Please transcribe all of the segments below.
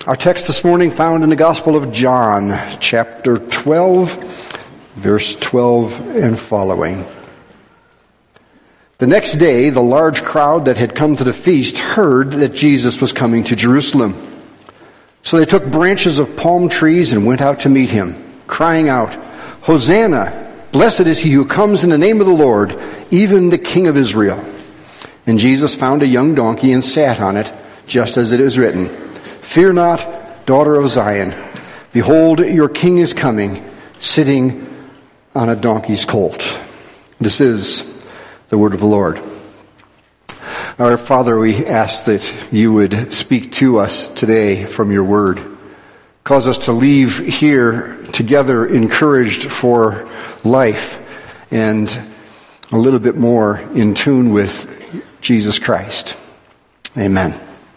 Our text this morning found in the Gospel of John, chapter 12, verse 12 and following. The next day, the large crowd that had come to the feast heard that Jesus was coming to Jerusalem. So they took branches of palm trees and went out to meet him, crying out, "Hosanna! Blessed is he who comes in the name of the Lord, even the King of Israel." And Jesus found a young donkey and sat on it, just as it is written, "Fear not, daughter of Zion. Behold, your king is coming, sitting on a donkey's colt." This is the word of the Lord. Our Father, we ask that you would speak to us today from your word. Cause us to leave here together encouraged for life and a little bit more in tune with Jesus Christ. Amen.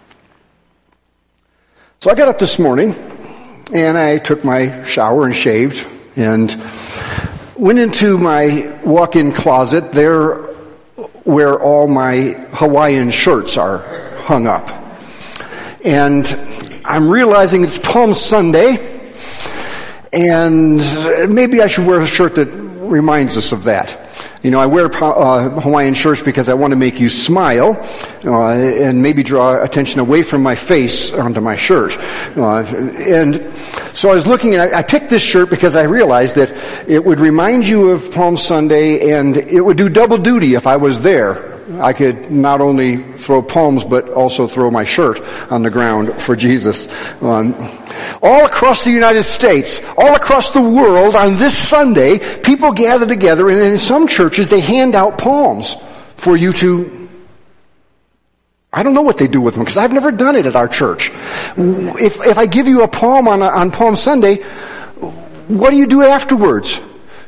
So I got up this morning and I took my shower and shaved and went into my walk-in closet there where all my Hawaiian shirts are hung up. And I'm realizing it's Palm Sunday and maybe I should wear a shirt that reminds us of that. You know, I wear Hawaiian shirts because I want to make you smile and maybe draw attention away from my face onto my shirt. And so I was looking and I picked this shirt because I realized that it would remind you of Palm Sunday and it would do double duty if I was there. I could not only throw palms but also throw my shirt on the ground for Jesus. All across the United States, all across the world on this Sunday, people gather together and in some churches they hand out palms for you to, I don't know what they do with them because I've never done it at our church. If I give you a palm on Palm Sunday, what do you do afterwards?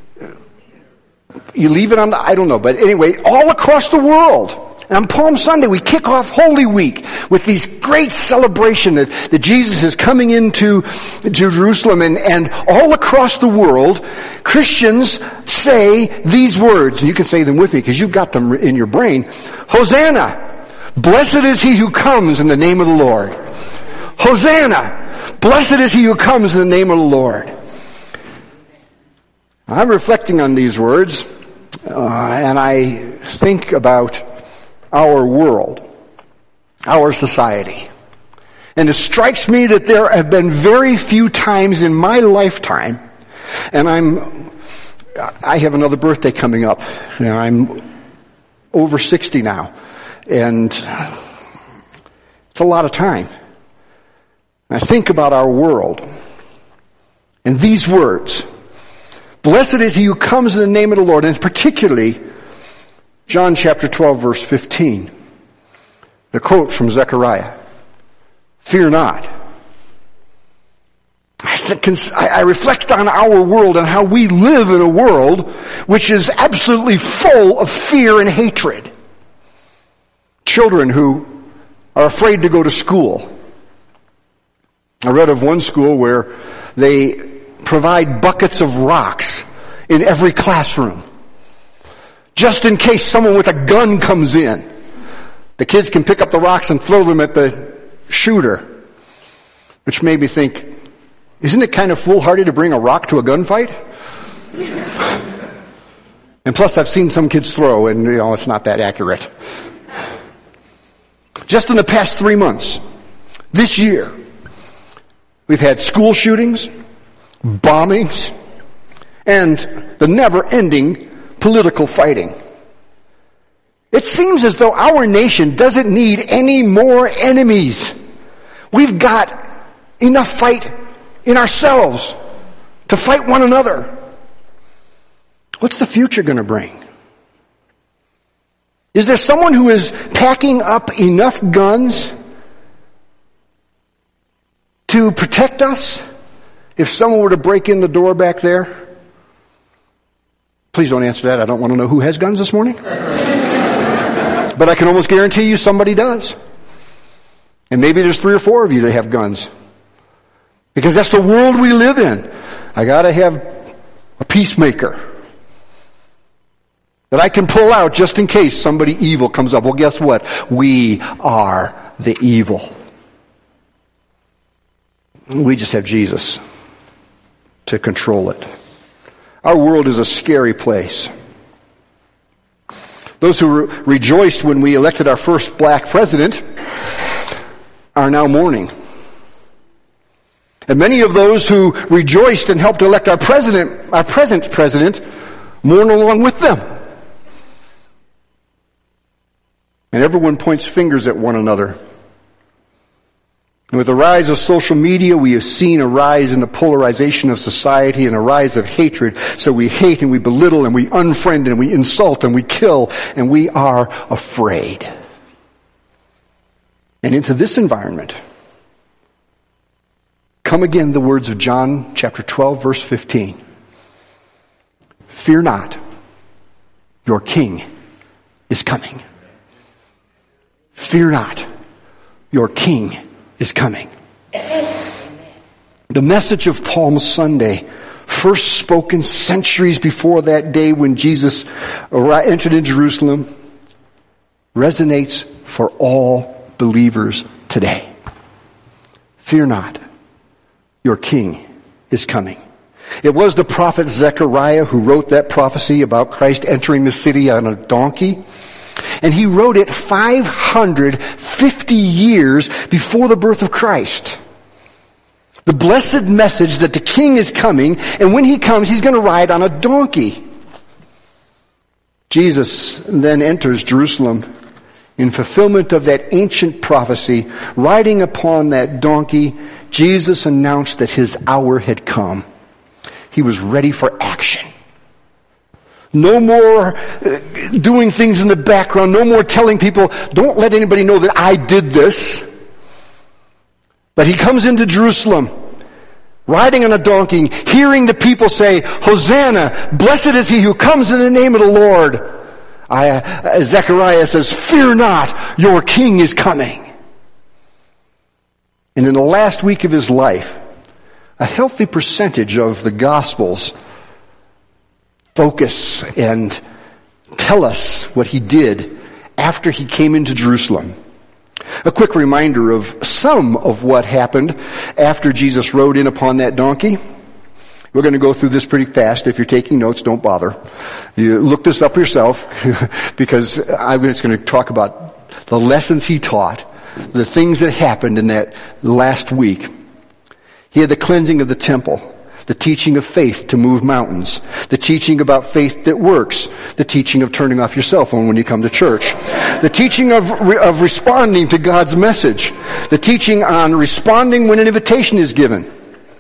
You leave it on I don't know, but anyway, all across the world, on Palm Sunday, we kick off Holy Week with these great celebration that Jesus is coming into Jerusalem and all across the world, Christians say these words, and you can say them with me because you've got them in your brain. Hosanna! Blessed is he who comes in the name of the Lord. Hosanna! Blessed is he who comes in the name of the Lord. I'm reflecting on these words, and I think about our world, our society. And it strikes me that there have been very few times in my lifetime, and I have another birthday coming up. You know, I'm over 60 now, and it's a lot of time. I think about our world, and these words, "Blessed is he who comes in the name of the Lord," and particularly John chapter 12 verse 15. The quote from Zechariah, "Fear not." I reflect on our world and how we live in a world which is absolutely full of fear and hatred. Children who are afraid to go to school. I read of one school where they provide buckets of rocks in every classroom. Just in case someone with a gun comes in, the kids can pick up the rocks and throw them at the shooter. Which made me think, isn't it kind of foolhardy to bring a rock to a gunfight? And plus I've seen some kids throw and it's not that accurate. Just in the past 3 months, this year, we've had school shootings, bombings, and the never-ending political fighting. It seems as though our nation doesn't need any more enemies. We've got enough fight in ourselves to fight one another. What's the future going to bring? Is there someone who is packing up enough guns to protect us if someone were to break in the door back there? Please don't answer that. I don't want to know who has guns this morning. But I can almost guarantee you somebody does. And maybe there's 3 or 4 of you that have guns. Because that's the world we live in. I gotta have a peacemaker that I can pull out just in case somebody evil comes up. Well, guess what? We are the evil. We just have Jesus to control it. Our world is a scary place. Those who rejoiced when we elected our first black president are now mourning. And many of those who rejoiced and helped elect our present president, mourn along with them. And everyone points fingers at one another. And with the rise of social media, we have seen a rise in the polarization of society and a rise of hatred. So we hate and we belittle and we unfriend and we insult and we kill and we are afraid. And into this environment, come again the words of John chapter 12, verse 15. Fear not, your King is coming. Fear not, your King is coming. The message of Palm Sunday, first spoken centuries before that day when Jesus entered in Jerusalem, resonates for all believers today. Fear not, your King is coming. It was the prophet Zechariah who wrote that prophecy about Christ entering the city on a donkey. And he wrote it 550 years before the birth of Christ. The blessed message that the King is coming, and when he comes, he's going to ride on a donkey. Jesus then enters Jerusalem in fulfillment of that ancient prophecy. Riding upon that donkey, Jesus announced that his hour had come. He was ready for action. No more doing things in the background. No more telling people, don't let anybody know that I did this. But he comes into Jerusalem, riding on a donkey, hearing the people say, Hosanna, blessed is he who comes in the name of the Lord. Zechariah says, fear not, your King is coming. And in the last week of his life, a healthy percentage of the Gospels focus and tell us what he did after he came into Jerusalem. A quick reminder of some of what happened after Jesus rode in upon that donkey. We're going to go through this pretty fast. If you're taking notes, don't bother. You look this up yourself because I'm just going to talk about the lessons he taught, the things that happened in that last week. He had the cleansing of the temple. The teaching of faith to move mountains. The teaching about faith that works. The teaching of turning off your cell phone when you come to church. The teaching of responding to God's message. The teaching on responding when an invitation is given.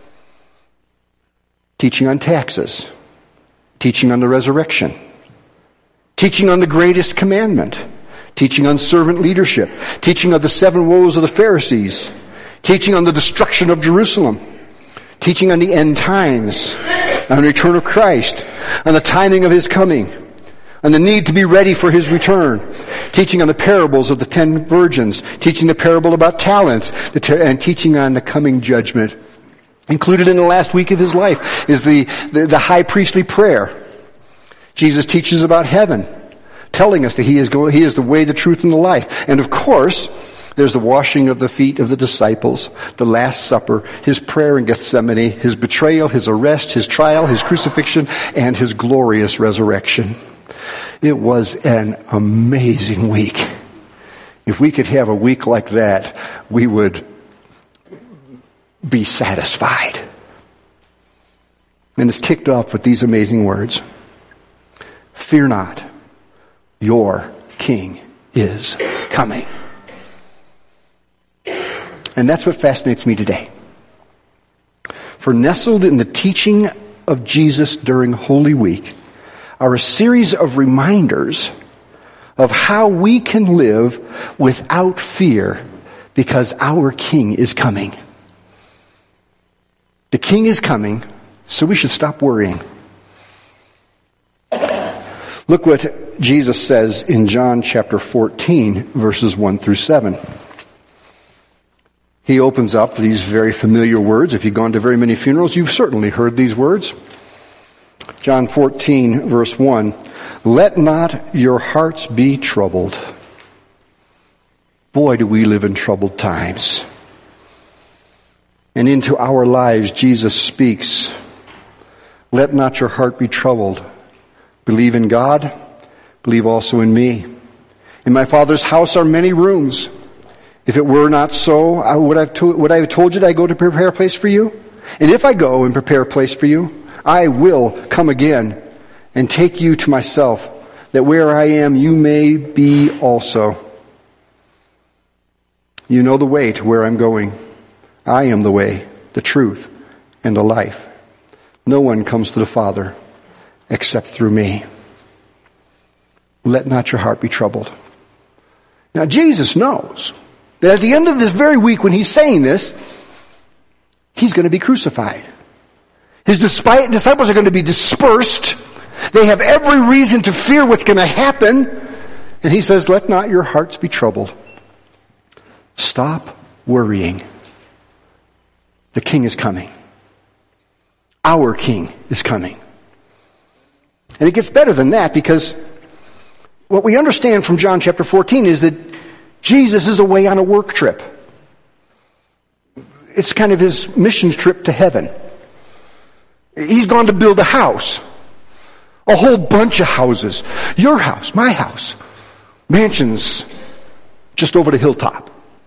Teaching on taxes. Teaching on the resurrection. Teaching on the greatest commandment. Teaching on servant leadership. Teaching of the 7 woes of the Pharisees. Teaching on the destruction of Jerusalem. Teaching on the end times, on the return of Christ, on the timing of his coming, on the need to be ready for his return. Teaching on the parables of the 10 virgins, teaching the parable about talents, and teaching on the coming judgment. Included in the last week of his life is the high priestly prayer. Jesus teaches about heaven, telling us that he is the way, the truth, and the life. And of course, there's the washing of the feet of the disciples, the Last Supper, his prayer in Gethsemane, his betrayal, his arrest, his trial, his crucifixion, and his glorious resurrection. It was an amazing week. If we could have a week like that, we would be satisfied. And it's kicked off with these amazing words. Fear not, your King is coming. And that's what fascinates me today. For nestled in the teaching of Jesus during Holy Week are a series of reminders of how we can live without fear because our King is coming. The King is coming, so we should stop worrying. Look what Jesus says in John chapter 14, verses 1 through 7. He opens up these very familiar words. If you've gone to very many funerals, you've certainly heard these words. John 14, verse 1. Let not your hearts be troubled. Boy, do we live in troubled times. And into our lives, Jesus speaks, "Let not your heart be troubled. Believe in God, believe also in me. In my Father's house are many rooms. If it were not so, would I have told you that I go to prepare a place for you? And if I go and prepare a place for you, I will come again and take you to myself, that where I am, you may be also. You know the way to where I'm going. I am the way, the truth, and the life. No one comes to the Father except through me. Let not your heart be troubled." Now Jesus knows that at the end of this very week when he's saying this, he's going to be crucified. His disciples are going to be dispersed. They have every reason to fear what's going to happen. And he says, "Let not your hearts be troubled. Stop worrying. The King is coming. Our King is coming." And it gets better than that, because what we understand from John chapter 14 is that Jesus is away on a work trip. It's kind of his mission trip to heaven. He's gone to build a house. A whole bunch of houses. Your house, my house. Mansions just over the hilltop.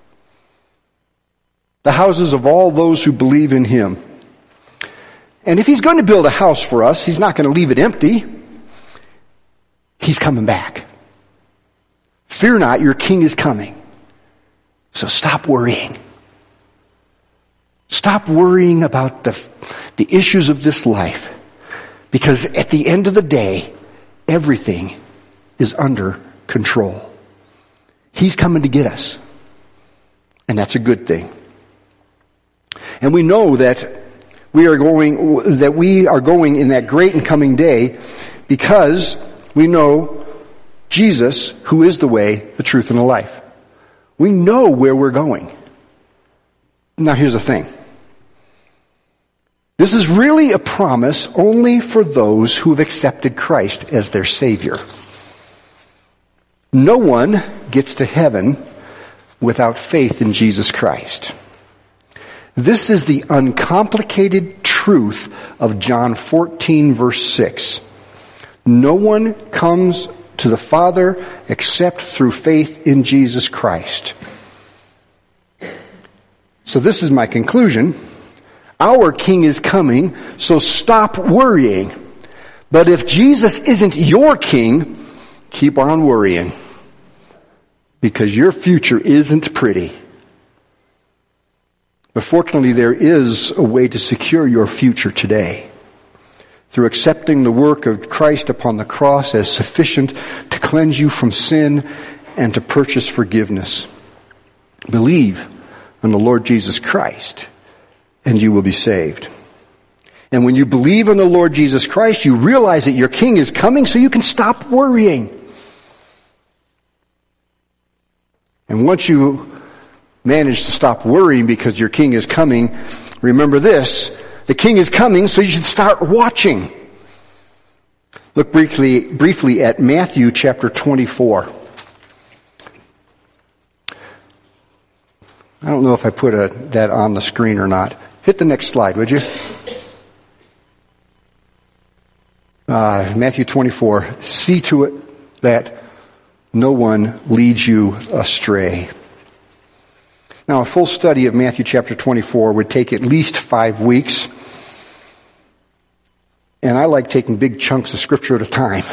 The houses of all those who believe in him. And if he's going to build a house for us, he's not going to leave it empty. He's coming back. Fear not, your King is coming. So stop worrying. Stop worrying about the issues of this life. Because at the end of the day, everything is under control. He's coming to get us. And that's a good thing. And we know that we are going in that great and coming day, because we know Jesus, who is the way, the truth, and the life. We know where we're going. Now here's the thing. This is really a promise only for those who have accepted Christ as their Savior. No one gets to heaven without faith in Jesus Christ. This is the uncomplicated truth of John 14 verse 6. No one comes to the Father except through faith in Jesus Christ. So this is my conclusion. Our King is coming, so stop worrying. But if Jesus isn't your King, keep on worrying. Because your future isn't pretty. But fortunately, there is a way to secure your future today. Through accepting the work of Christ upon the cross as sufficient to cleanse you from sin and to purchase forgiveness. Believe in the Lord Jesus Christ, and you will be saved. And when you believe in the Lord Jesus Christ, you realize that your King is coming, so you can stop worrying. And once you manage to stop worrying because your King is coming, remember this: the King is coming, so you should start watching. Look briefly at Matthew chapter 24. I don't know if I put that on the screen or not. Hit the next slide, would you? Matthew 24. See to it that no one leads you astray. Now, a full study of Matthew chapter 24 would take at least 5 weeks. And I like taking big chunks of scripture at a time.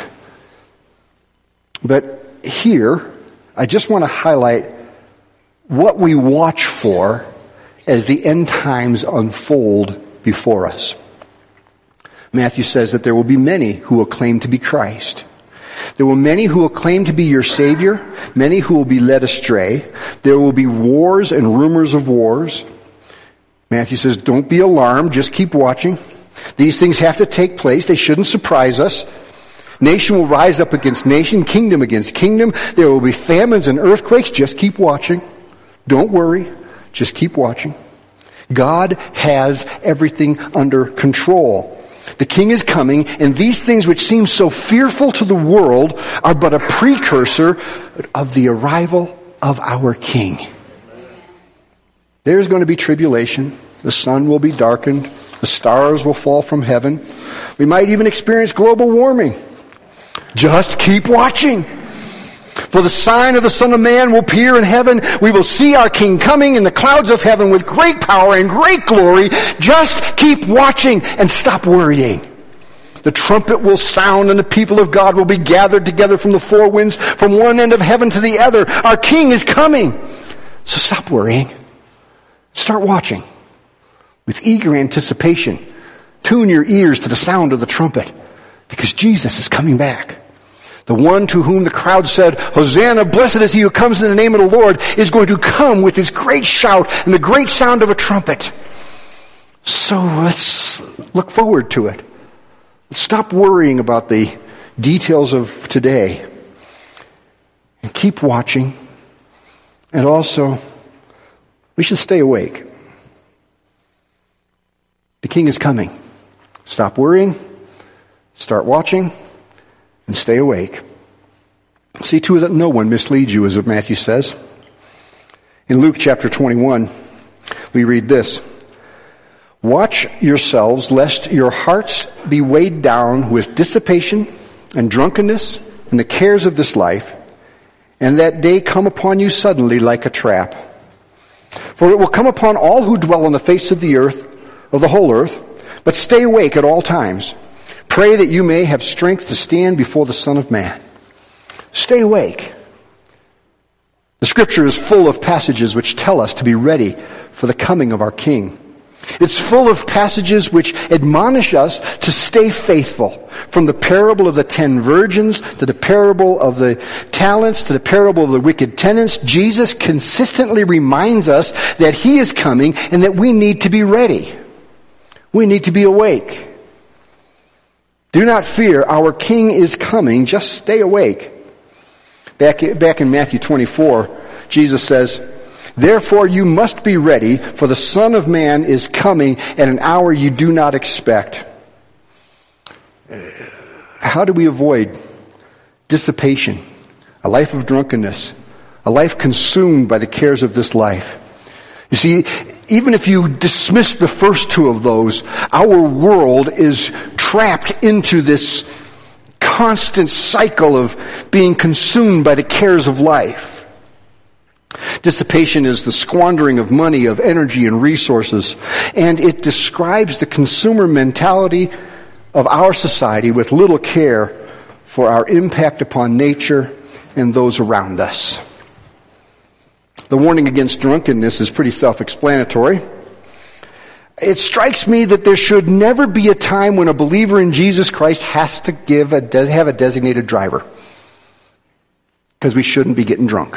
But here, I just want to highlight what we watch for as the end times unfold before us. Matthew says that there will be many who will claim to be Christ. There will be many who will claim to be your Savior, many who will be led astray. There will be wars and rumors of wars. Matthew says, don't be alarmed, just keep watching. These things have to take place. They shouldn't surprise us. Nation will rise up against nation, kingdom against kingdom. There will be famines and earthquakes. Just keep watching. Don't worry. Just keep watching. God has everything under control. The King is coming, and these things which seem so fearful to the world are but a precursor of the arrival of our King. There's going to be tribulation. The sun will be darkened. The stars will fall from heaven. We might even experience global warming. Just keep watching. For the sign of the Son of Man will appear in heaven. We will see our King coming in the clouds of heaven with great power and great glory. Just keep watching and stop worrying. The trumpet will sound and the people of God will be gathered together from the four winds, from one end of heaven to the other. Our King is coming. So stop worrying. Start watching. With eager anticipation, tune your ears to the sound of the trumpet, because Jesus is coming back. The one to whom the crowd said, Hosanna, blessed is he who comes in the name of the Lord, is going to come with his great shout and the great sound of a trumpet. So let's look forward to it. Let's stop worrying about the details of today and keep watching. And also, we should stay awake. The King is coming. Stop worrying, start watching, and stay awake. See to it that no one misleads you, as Matthew says. In Luke chapter 21, we read this. Watch yourselves, lest your hearts be weighed down with dissipation and drunkenness and the cares of this life, and that day come upon you suddenly like a trap. For it will come upon all who dwell on the face of the earth, of the whole earth, but stay awake at all times. Pray that you may have strength to stand before the Son of Man. Stay awake. The Scripture is full of passages which tell us to be ready for the coming of our King. It's full of passages which admonish us to stay faithful. From the parable of the 10 virgins, to the parable of the talents, to the parable of the wicked tenants, Jesus consistently reminds us that He is coming and that we need to be ready. We need to be awake. Do not fear, our King is coming, just stay awake. Back in Matthew 24, Jesus says, Therefore you must be ready, for the Son of Man is coming at an hour you do not expect. How do we avoid dissipation, a life of drunkenness, a life consumed by the cares of this life? You see, even if you dismiss the first two of those, our world is trapped into this constant cycle of being consumed by the cares of life. Dissipation is the squandering of money, of energy and resources, and it describes the consumer mentality of our society with little care for our impact upon nature and those around us. The warning against drunkenness is pretty self-explanatory. It strikes me that there should never be a time when a believer in Jesus Christ has to have a designated driver, because we shouldn't be getting drunk.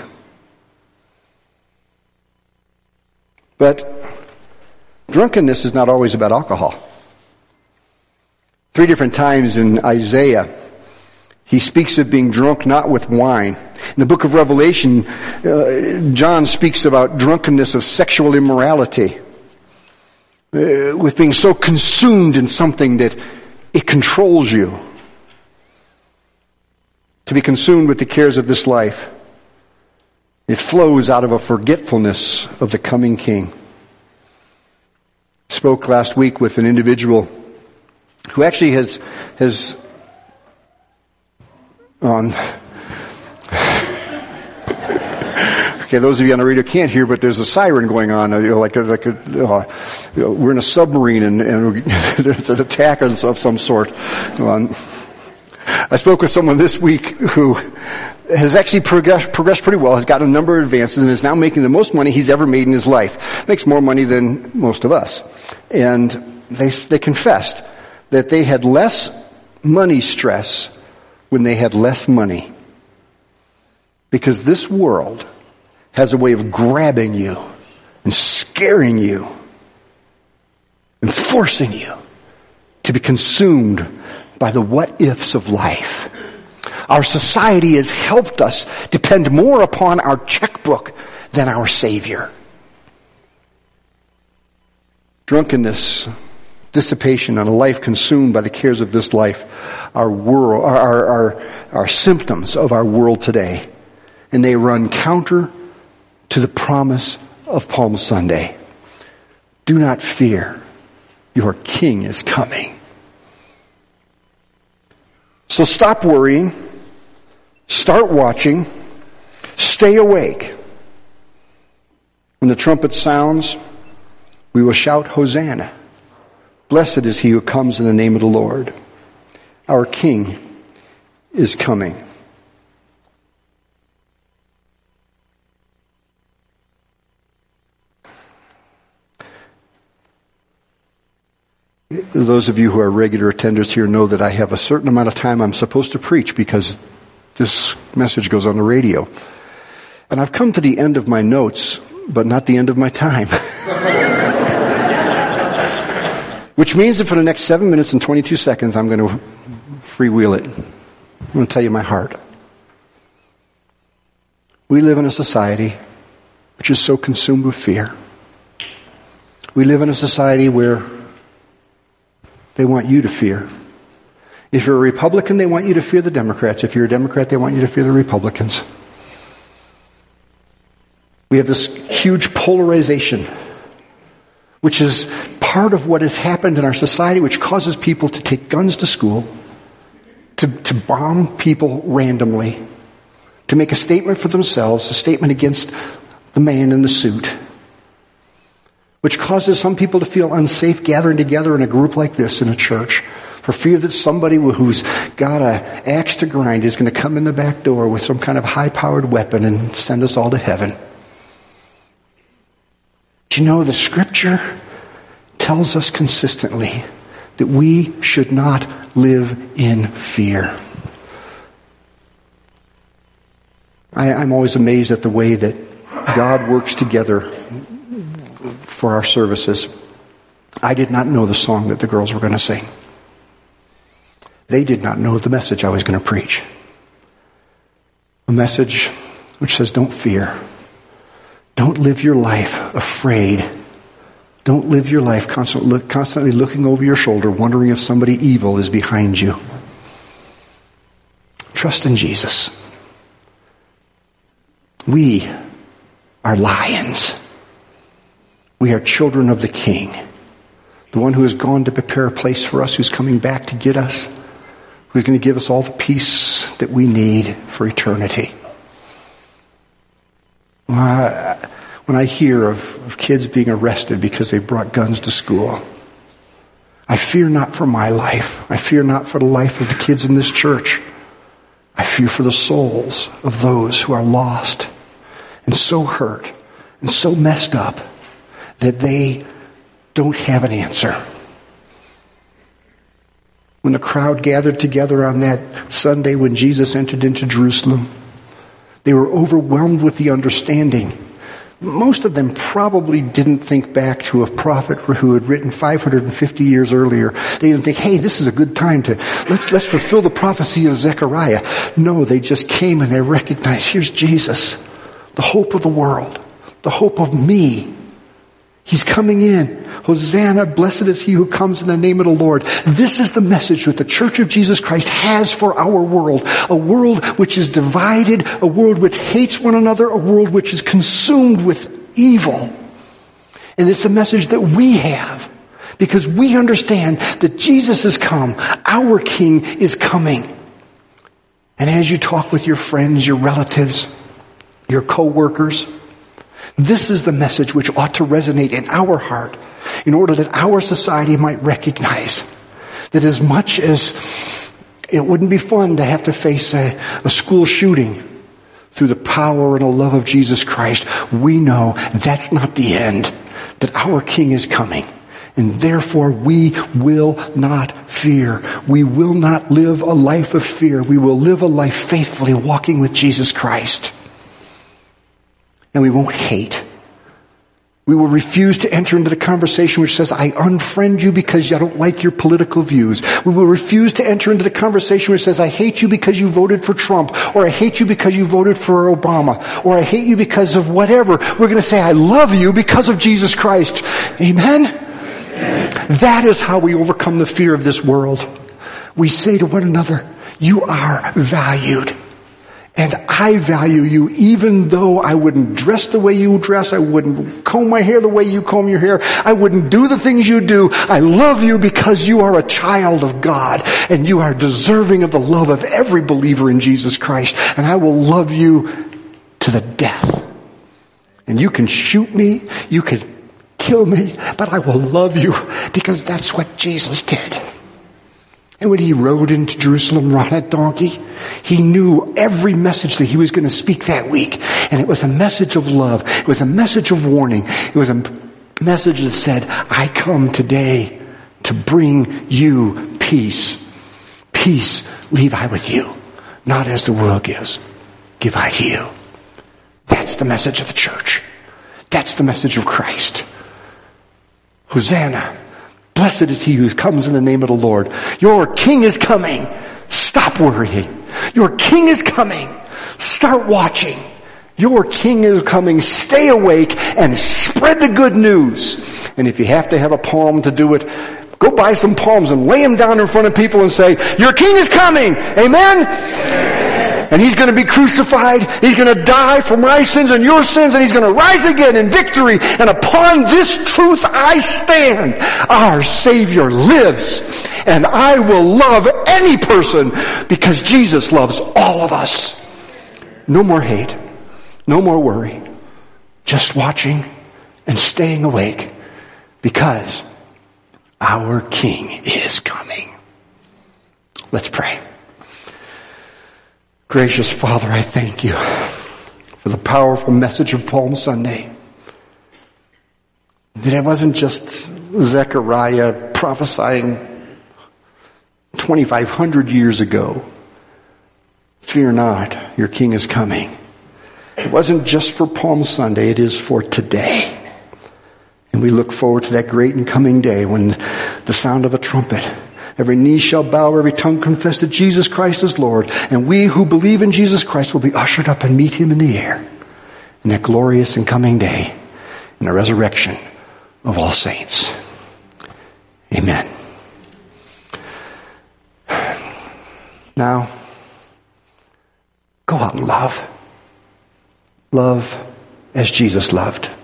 But drunkenness is not always about alcohol. 3 different times in Isaiah, he speaks of being drunk not with wine. In the book of Revelation, John speaks about drunkenness of sexual immorality, with being so consumed in something that it controls you. To be consumed with the cares of this life, it flows out of a forgetfulness of the coming King. I spoke last week with an individual who actually has okay, those of you on the radio can't hear, but there's a siren going on. We're in a submarine and there's an attack of some sort. I spoke with someone this week who has actually progressed pretty well, has gotten a number of advances, and is now making the most money he's ever made in his life. Makes more money than most of us. And they confessed that they had less money stress when they had less money. Because this world has a way of grabbing you and scaring you and forcing you to be consumed by the what-ifs of life. Our society has helped us depend more upon our checkbook than our Savior. Drunkenness, dissipation, and a life consumed by the cares of this life are symptoms of our world today. And they run counter to the promise of Palm Sunday. Do not fear. Your King is coming. So stop worrying. Start watching. Stay awake. When the trumpet sounds, we will shout, Hosanna. Blessed is he who comes in the name of the Lord. Our King is coming. Those of you who are regular attenders here know that I have a certain amount of time I'm supposed to preach because this message goes on the radio. And I've come to the end of my notes, but not the end of my time. Which means that for the next 7 minutes and 22 seconds, I'm going to freewheel it. I'm going to tell you my heart. We live in a society which is so consumed with fear. We live in a society where they want you to fear. If you're a Republican, they want you to fear the Democrats. If you're a Democrat, they want you to fear the Republicans. We have this huge polarization, which is part of what has happened in our society, which causes people to take guns to school, to bomb people randomly, to make a statement for themselves, a statement against the man in the suit, which causes some people to feel unsafe gathering together in a group like this in a church for fear that somebody who's got an axe to grind is going to come in the back door with some kind of high-powered weapon and send us all to heaven. Do you know the Scripture tells us consistently that we should not live in fear? I'm always amazed at the way that God works together for our services. I did not know the song that the girls were going to sing. They did not know the message I was going to preach. A message which says, don't fear. Don't live your life afraid. Don't live your life constantly looking over your shoulder, wondering if somebody evil is behind you. Trust in Jesus. We are lions. We are children of the King, the one who has gone to prepare a place for us, who's coming back to get us, who's going to give us all the peace that we need for eternity. When I hear of kids being arrested because they brought guns to school, I fear not for my life. I fear not for the life of the kids in this church. I fear for the souls of those who are lost and so hurt and so messed up that they don't have an answer. When the crowd gathered together on that Sunday when Jesus entered into Jerusalem, they were overwhelmed with the understanding. Most of them probably didn't think back to a prophet who had written 550 years earlier. They didn't think, hey, this is a good time to, let's fulfill the prophecy of Zechariah. No, they just came and they recognized, here's Jesus, the hope of the world, the hope of me. He's coming in. Hosanna, blessed is he who comes in the name of the Lord. This is the message that the Church of Jesus Christ has for our world. A world which is divided, a world which hates one another, a world which is consumed with evil. And it's a message that we have because we understand that Jesus has come. Our King is coming. And as you talk with your friends, your relatives, your co-workers, this is the message which ought to resonate in our heart in order that our society might recognize that as much as it wouldn't be fun to have to face a school shooting, through the power and the love of Jesus Christ, we know that's not the end, that our King is coming. And therefore we will not fear. We will not live a life of fear. We will live a life faithfully walking with Jesus Christ. And we won't hate. We will refuse to enter into the conversation which says, I unfriend you because I don't like your political views. We will refuse to enter into the conversation which says, I hate you because you voted for Trump, or I hate you because you voted for Obama, or I hate you because of whatever. We're going to say, I love you because of Jesus Christ. Amen? That is how we overcome the fear of this world. We say to one another, you are valued. And I value you even though I wouldn't dress the way you dress. I wouldn't comb my hair the way you comb your hair. I wouldn't do the things you do. I love you because you are a child of God and you are deserving of the love of every believer in Jesus Christ. And I will love you to the death. And you can shoot me. You can kill me. But I will love you because that's what Jesus did. And when he rode into Jerusalem on that donkey, he knew every message that he was going to speak that week. And it was a message of love. It was a message of warning. It was a message that said, I come today to bring you peace. Peace leave I with you. Not as the world gives, give I to you. That's the message of the church. That's the message of Christ. Hosanna. Blessed is he who comes in the name of the Lord. Your King is coming. Stop worrying. Your King is coming. Start watching. Your King is coming. Stay awake and spread the good news. And if you have to have a palm to do it, go buy some palms and lay them down in front of people and say, your King is coming. Amen? And he's going to be crucified. He's going to die for my sins and your sins. And he's going to rise again in victory. And upon this truth I stand. Our Savior lives. And I will love any person because Jesus loves all of us. No more hate. No more worry. Just watching and staying awake because our King is coming. Let's pray. Gracious Father, I thank you for the powerful message of Palm Sunday. That it wasn't just Zechariah prophesying 2,500 years ago. Fear not, your King is coming. It wasn't just for Palm Sunday, it is for today. And we look forward to that great and coming day when the sound of a trumpet, every knee shall bow, every tongue confess that Jesus Christ is Lord. And we who believe in Jesus Christ will be ushered up and meet him in the air in that glorious and coming day in the resurrection of all saints. Amen. Now, go out and love. Love as Jesus loved.